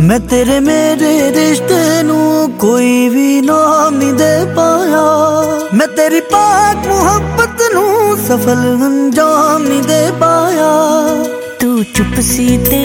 मैं तेरे मेरे रिश्ते नू कोई भी नाम नहीं दे पाया। मैं तेरी पाक मुहब्बत नू सफल अंजाम नहीं दे पाया। तू चुप सी ते